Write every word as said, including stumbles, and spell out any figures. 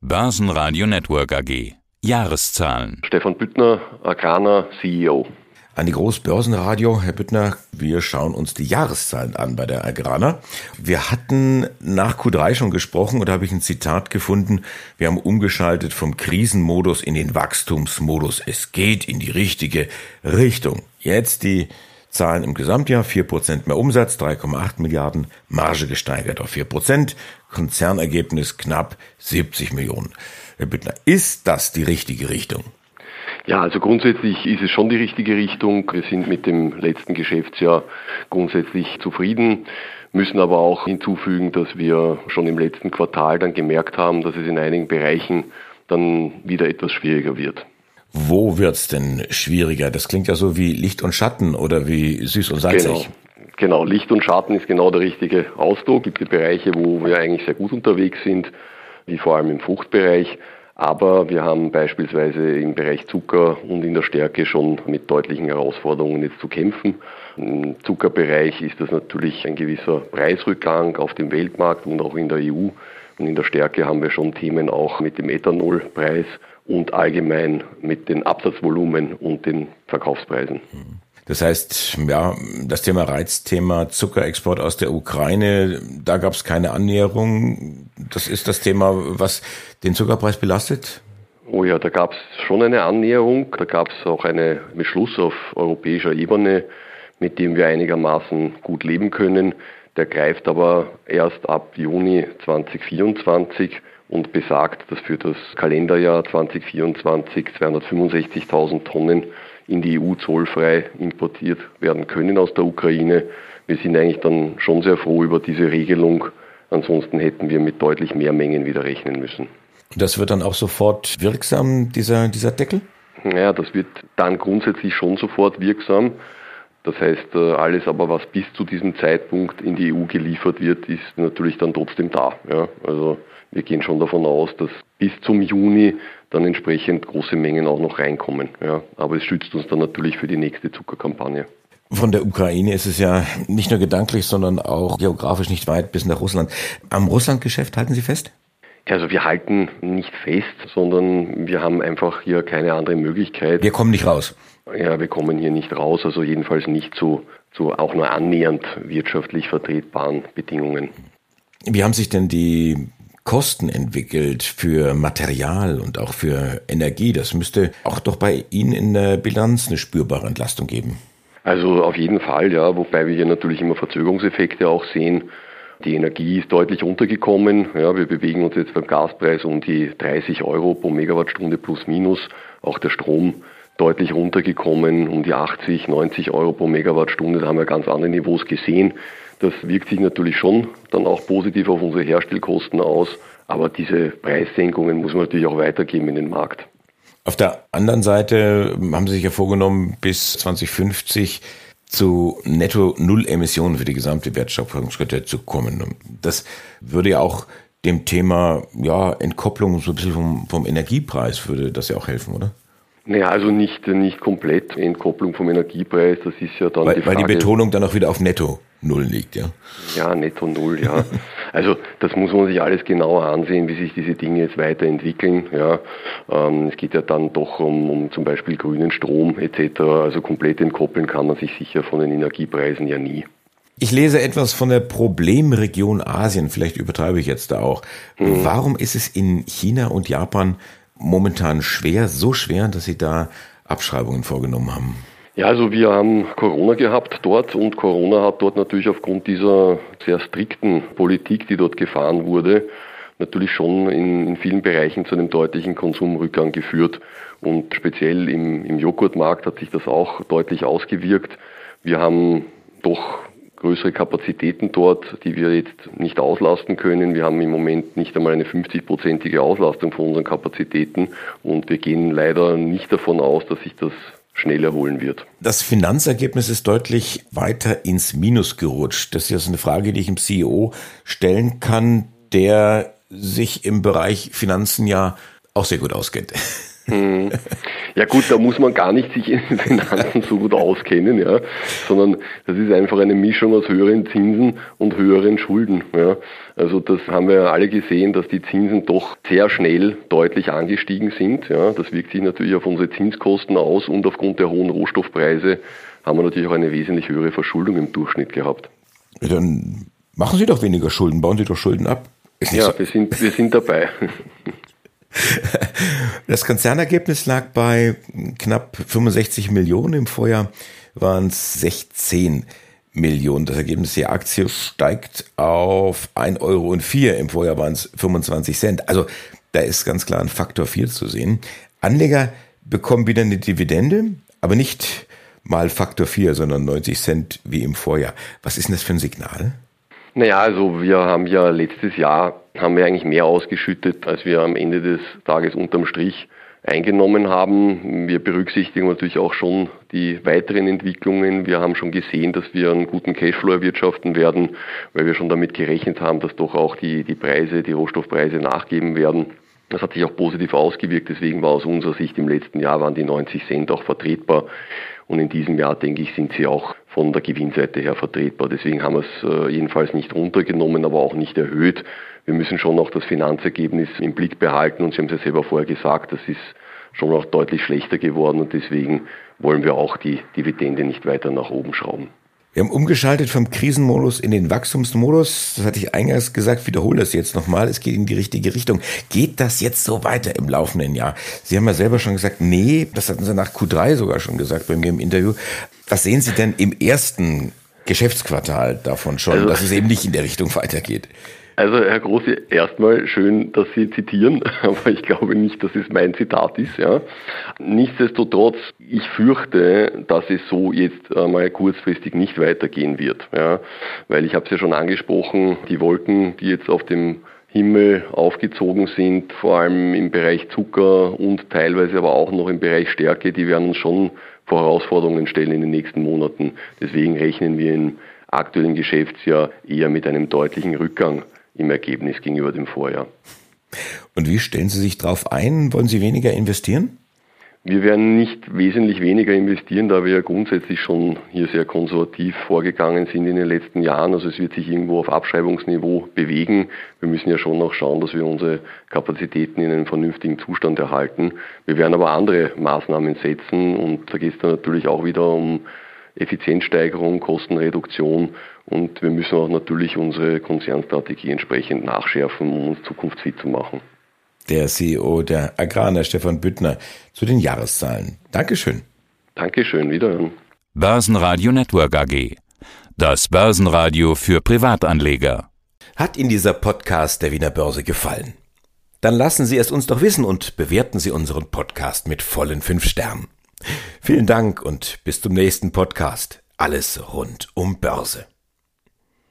Börsenradio Network A G. Jahreszahlen. Stefan Büttner, Agrana C E O. Andi Groß, Börsenradio. Herr Büttner, wir schauen uns die Jahreszahlen an bei der Agrana. Wir hatten nach Q drei schon gesprochen und da habe ich ein Zitat gefunden. Wir haben umgeschaltet vom Krisenmodus in den Wachstumsmodus. Es geht in die richtige Richtung. Jetzt die Zahlen im Gesamtjahr, vier Prozent mehr Umsatz, drei Komma acht Milliarden, Marge gesteigert auf vier Prozent, Konzernergebnis knapp siebzig Millionen. Herr Büttner, ist das die richtige Richtung? Ja, also grundsätzlich ist es schon die richtige Richtung. Wir sind mit dem letzten Geschäftsjahr grundsätzlich zufrieden, müssen aber auch hinzufügen, dass wir schon im letzten Quartal dann gemerkt haben, dass es in einigen Bereichen dann wieder etwas schwieriger wird. Wo wird's denn schwieriger? Das klingt ja so wie Licht und Schatten oder wie süß und salzig. Genau. Genau, Licht und Schatten ist genau der richtige Ausdruck. Es gibt Bereiche, wo wir eigentlich sehr gut unterwegs sind, wie vor allem im Fruchtbereich. Aber wir haben beispielsweise im Bereich Zucker und in der Stärke schon mit deutlichen Herausforderungen jetzt zu kämpfen. Im Zuckerbereich ist das natürlich ein gewisser Preisrückgang auf dem Weltmarkt und auch in der E U. Und in der Stärke haben wir schon Themen auch mit dem Ethanolpreis und allgemein mit den Absatzvolumen und den Verkaufspreisen. Das heißt, ja, das Thema Reizthema Zuckerexport aus der Ukraine, da gab es keine Annäherung. Das ist das Thema, was den Zuckerpreis belastet? Oh ja, da gab es schon eine Annäherung. Da gab es auch einen Beschluss auf europäischer Ebene, mit dem wir einigermaßen gut leben können. Der greift aber erst ab Juni zwanzig vierundzwanzig und besagt, dass für das Kalenderjahr zwanzig vierundzwanzig zweihundertfünfundsechzigtausend Tonnen in die E U zollfrei importiert werden können aus der Ukraine. Wir sind eigentlich dann schon sehr froh über diese Regelung. Ansonsten hätten wir mit deutlich mehr Mengen wieder rechnen müssen. Das wird dann auch sofort wirksam, dieser, dieser Deckel? Ja, das wird dann grundsätzlich schon sofort wirksam. Das heißt, alles aber, was bis zu diesem Zeitpunkt in die E U geliefert wird, ist natürlich dann trotzdem da. Ja, also wir gehen schon davon aus, dass bis zum Juni dann entsprechend große Mengen auch noch reinkommen. Ja, aber es schützt uns dann natürlich für die nächste Zuckerkampagne. Von der Ukraine ist es ja nicht nur gedanklich, sondern auch geografisch nicht weit bis nach Russland. Am Russlandgeschäft halten Sie fest? Also wir halten nicht fest, sondern wir haben einfach hier keine andere Möglichkeit. Wir kommen nicht raus. Ja, wir kommen hier nicht raus, also jedenfalls nicht zu, zu auch nur annähernd wirtschaftlich vertretbaren Bedingungen. Wie haben sich denn die Kosten entwickelt für Material und auch für Energie? Das müsste auch doch bei Ihnen in der Bilanz eine spürbare Entlastung geben. Also auf jeden Fall, ja, wobei wir hier natürlich immer Verzögerungseffekte auch sehen. Die Energie ist deutlich runtergekommen. Ja, wir bewegen uns jetzt beim Gaspreis um die dreißig Euro pro Megawattstunde plus minus. Auch der Strom deutlich runtergekommen, um die achtzig, neunzig Euro pro Megawattstunde. Da haben wir ganz andere Niveaus gesehen. Das wirkt sich natürlich schon dann auch positiv auf unsere Herstellkosten aus. Aber diese Preissenkungen muss man natürlich auch weitergeben in den Markt. Auf der anderen Seite haben Sie sich ja vorgenommen, bis zwanzig fünfzig zu Netto-Null-Emissionen für die gesamte Wertschöpfungskette zu kommen. Das würde ja auch dem Thema ja, Entkopplung so ein bisschen vom, vom Energiepreis, würde das ja auch helfen, oder? Naja, also nicht, nicht komplett Entkopplung vom Energiepreis, das ist ja dann weil, die Frage. Weil die Betonung dann auch wieder auf Netto Null liegt, ja? Ja, Netto Null, ja. Also das muss man sich alles genauer ansehen, wie sich diese Dinge jetzt weiterentwickeln. Ja, ähm, es geht ja dann doch um, um zum Beispiel grünen Strom et cetera. Also komplett entkoppeln kann man sich sicher von den Energiepreisen ja nie. Ich lese etwas von der Problemregion Asien, vielleicht übertreibe ich jetzt da auch. Mhm. Warum ist es in China und Japan momentan schwer, so schwer, dass Sie da Abschreibungen vorgenommen haben? Ja, also wir haben Corona gehabt dort und Corona hat dort natürlich aufgrund dieser sehr strikten Politik, die dort gefahren wurde, natürlich schon in, in vielen Bereichen zu einem deutlichen Konsumrückgang geführt. Und speziell im, im Joghurtmarkt hat sich das auch deutlich ausgewirkt. Wir haben doch größere Kapazitäten dort, die wir jetzt nicht auslasten können. Wir haben im Moment nicht einmal eine fünfzig-prozentige Auslastung von unseren Kapazitäten und wir gehen leider nicht davon aus, dass sich das schnell erholen wird. Das Finanzergebnis ist deutlich weiter ins Minus gerutscht. Das ist jetzt eine Frage, die ich dem C E O stellen kann, der sich im Bereich Finanzen ja auch sehr gut auskennt. Hm. Ja gut, da muss man gar nicht sich in den Finanzen so gut auskennen, ja, sondern das ist einfach eine Mischung aus höheren Zinsen und höheren Schulden. Ja. Also das haben wir ja alle gesehen, dass die Zinsen doch sehr schnell deutlich angestiegen sind. Ja. Das wirkt sich natürlich auf unsere Zinskosten aus und aufgrund der hohen Rohstoffpreise haben wir natürlich auch eine wesentlich höhere Verschuldung im Durchschnitt gehabt. Ja, dann machen Sie doch weniger Schulden, bauen Sie doch Schulden ab. Ja, so. wir sind, wir sind dabei. Das Konzernergebnis lag bei knapp fünfundsechzig Millionen, im Vorjahr waren es sechzehn Millionen. Das Ergebnis der Aktie steigt auf ein Euro und vier, im Vorjahr waren es fünfundzwanzig Cent. Also da ist ganz klar ein Faktor vier zu sehen. Anleger bekommen wieder eine Dividende, aber nicht mal Faktor vier, sondern neunzig Cent wie im Vorjahr. Was ist denn das für ein Signal? Naja, also wir haben ja letztes Jahr, haben wir eigentlich mehr ausgeschüttet, als wir am Ende des Tages unterm Strich eingenommen haben. Wir berücksichtigen natürlich auch schon die weiteren Entwicklungen. Wir haben schon gesehen, dass wir einen guten Cashflow erwirtschaften werden, weil wir schon damit gerechnet haben, dass doch auch die, die Preise, die Rohstoffpreise nachgeben werden. Das hat sich auch positiv ausgewirkt, deswegen war aus unserer Sicht im letzten Jahr waren die neunzig Cent auch vertretbar. Und in diesem Jahr, denke ich, sind sie auch von der Gewinnseite her vertretbar. Deswegen haben wir es äh, jedenfalls nicht runtergenommen, aber auch nicht erhöht. Wir müssen schon auch das Finanzergebnis im Blick behalten. Und Sie haben es ja selber vorher gesagt, das ist schon auch deutlich schlechter geworden. Und deswegen wollen wir auch die Dividende nicht weiter nach oben schrauben. Wir haben umgeschaltet vom Krisenmodus in den Wachstumsmodus. Das hatte ich eingangs gesagt, wiederhole das jetzt nochmal. Es geht in die richtige Richtung. Geht das jetzt so weiter im laufenden Jahr? Sie haben ja selber schon gesagt, nee, das hatten Sie nach Q drei sogar schon gesagt bei mir im Interview. Was sehen Sie denn im ersten Geschäftsquartal davon schon, also, dass es eben nicht in der Richtung weitergeht? Also Herr Grossi, erstmal schön, dass Sie zitieren, aber ich glaube nicht, dass es mein Zitat ist. Ja. Nichtsdestotrotz, ich fürchte, dass es so jetzt mal kurzfristig nicht weitergehen wird. Ja. Weil ich habe es ja schon angesprochen, die Wolken, die jetzt auf dem Himmel aufgezogen sind, vor allem im Bereich Zucker und teilweise aber auch noch im Bereich Stärke, die werden uns schon vor Herausforderungen stellen in den nächsten Monaten. Deswegen rechnen wir im aktuellen Geschäftsjahr eher mit einem deutlichen Rückgang im Ergebnis gegenüber dem Vorjahr. Und wie stellen Sie sich darauf ein? Wollen Sie weniger investieren? Wir werden nicht wesentlich weniger investieren, da wir ja grundsätzlich schon hier sehr konservativ vorgegangen sind in den letzten Jahren. Also es wird sich irgendwo auf Abschreibungsniveau bewegen. Wir müssen ja schon noch schauen, dass wir unsere Kapazitäten in einem vernünftigen Zustand erhalten. Wir werden aber andere Maßnahmen setzen und da geht es dann natürlich auch wieder um Effizienzsteigerung, Kostenreduktion und wir müssen auch natürlich unsere Konzernstrategie entsprechend nachschärfen, um uns zukunftsfit zu machen. Der C E O der Agrana, Stefan Büttner, zu den Jahreszahlen. Dankeschön. Dankeschön, wiederhören. Börsenradio Network A G. Das Börsenradio für Privatanleger. Hat Ihnen dieser Podcast der Wiener Börse gefallen? Dann lassen Sie es uns doch wissen und bewerten Sie unseren Podcast mit vollen fünf Sternen. Vielen Dank und bis zum nächsten Podcast. Alles rund um Börse.